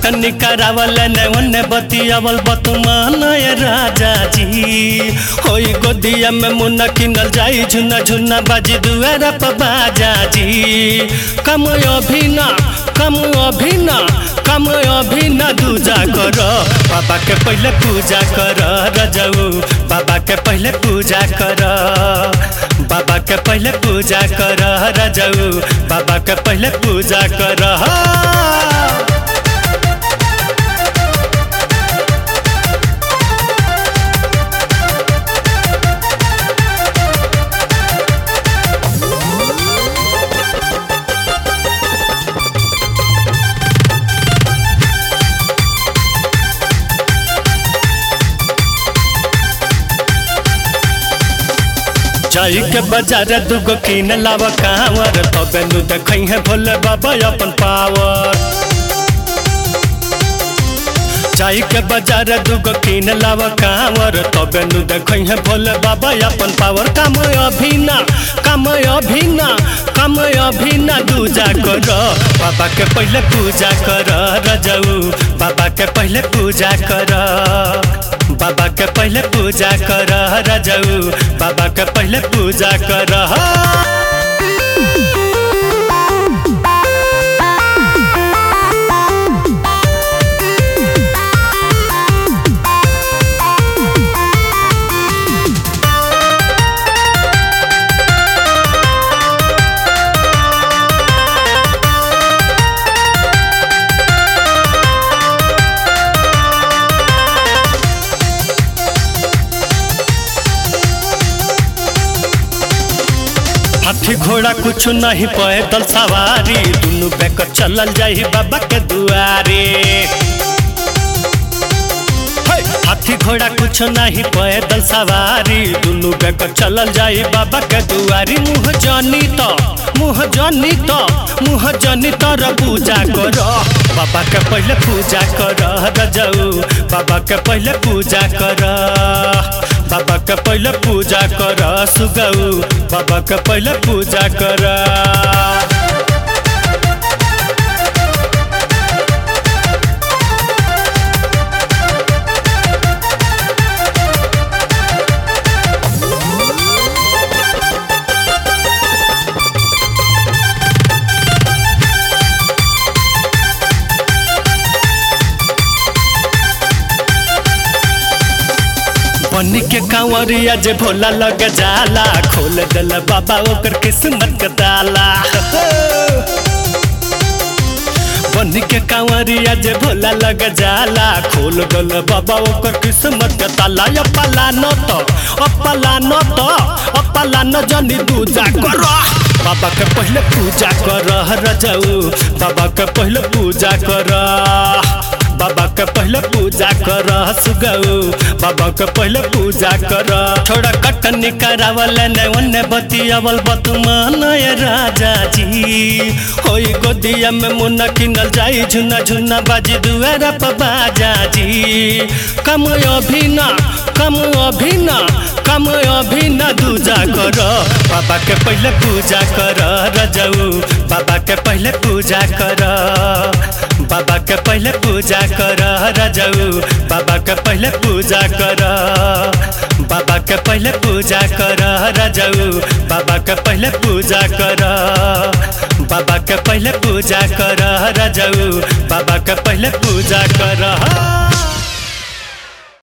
कटनी करावल ने बतियावल बतुमान राजा जी होई गोदिया में मुन्ना किनल जाई झुना झुना बाजी दुआरा पर बाजा जी कम अभिना दूजा कर बाबा के पहले पूजा कर रजऊ बाबा के पहले पूजा कर बाबा के पहले पूजा कर रजऊ बाबा के पहले पूजा कर जाई के बाजार दुगो कीन लावा कांवर तबे नु देखई है भोले बाबा अपन पावर जाई के बाजार दुगो कीन लावा कांवर तबे नु देखई है भोले बाबा अपन पावर काम अभिना दूजा कर बाबा के पहले पूजा कर रजऊ बाबा के पहले पूजा कर बाबा के पहले पूजा कर रजऊ बाबा के पहले पूजा कर हाथी घोड़ा कुछ नहीं पैदल सवारी दुनू बेकर चलल जाई बाबा के दुआरे हाथी घोड़ा कुछ नहीं पैदल सवारी दुनू बेकर चलल जाई बाबा के दुआरी मुँह जनी तर पूजा कर बाबा के पहले पूजा कर रजऊ बाबा के पहले पूजा कर बाबा के पहले पूजा कर सुगऊ बाबा के पहले पूजा कर बनी के कांवरिया जे भोला लग जाला खोल दल बाबा ओकर किस्मत का ताला बनी के कांवरिया जे भोला लग जाला खोल दल बाबा ओकर किस्मत का ताला अपला न जनी दूजा कर बाबा के पहले पूजा कर रजऊ बाबा के पहले पूजा कर बाबा के पहले पूजा कर सुगऊ बाबा के पहले पूजा कर थोड़ा कटनी करावल ने बतियावल बतुमान राजा जी होई गोदिया में मुन्ना किनल जाई झुना झुना बाजी दुआरा पर बाजा जी कम अभिना दूजा कर बाबा के पहले पूजा कर रजऊ बाबा के पहले पूजा कर बाबा के पहले पूजा कर रजऊ बाबा के पहले पूजा कर बाबा के पहले पूजा कर रजऊ बाबा के पहले पूजा कर बाबा के पहले पूजा कर रजऊ बाबा के पहले पूजा कर